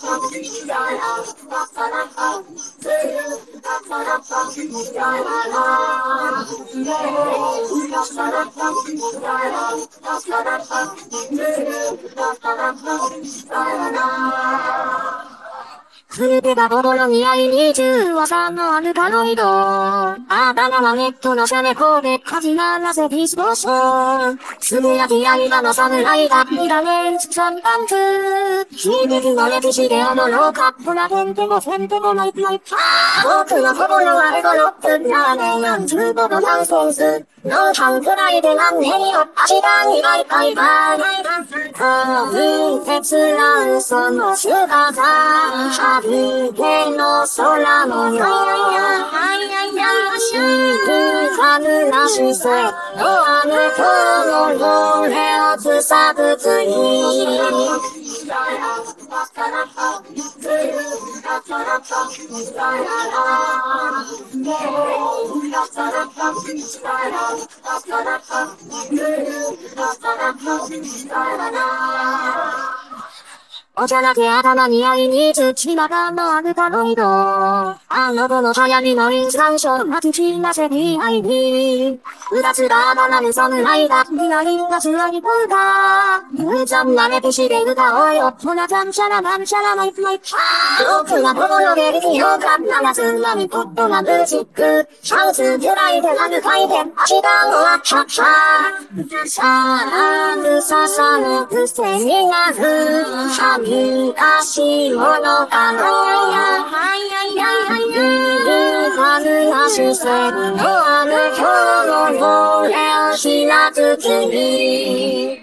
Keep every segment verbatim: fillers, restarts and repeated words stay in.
古手が心に合いにじゅうわさのアルカロイド。あだ名はネットのシャネコでカジナラセディスポーション。つぶやき刃の侍が見られる三番区。響くの歴史で踊ろうか。ほらへんてもせんてもないない。僕の心はエゴロック。ラーメンよんじゅうごどナンセンス。ノータンくらいで何年よ。足がにばいバイバイ。こう鉄乱その姿。春天の空もよ。春らしさ。あの子の俺をつさぶつに。おちゃらけ頭に合いに土まがのアルカロイド。あの子の流行りのインスタンション。待ちきらせ ディーアイディー。うだつらばなる侍が。みなりんがつらぎこうか。むちゃんな歴史で歌おうよ。ほらちゃんちゃらなんちゃらないない。僕が心で力よかったらつなみポットなブチック。シャウスぐらいでラグ回転。足が終わっちゃった。さあ、るささのくせになる。昔物かのや、春らしさのあの今日の俺を知らずに。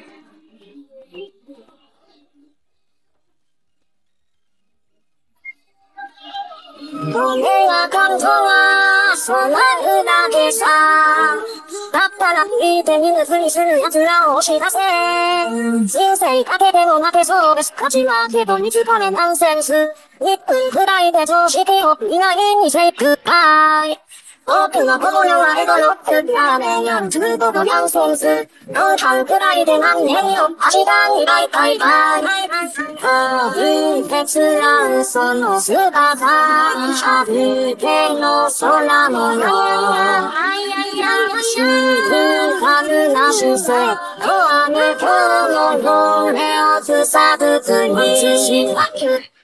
これが関東はそうなるだけさ。だったらいい手に盗みする奴らを押し出せ。人生かけても負けそうです。勝ちはけど見つかれナンセンス。いっぷんくらいで常識を見ないにセイクバイ。僕の心はエゴロック。ラーメンよんじゅうごどナンセンス。ノータンくらいで何年よ。足がにばいバイバイ。こう鉄乱その姿。春天の空もよ。春らしさ。あの今日の俺をつさぶつにしまく。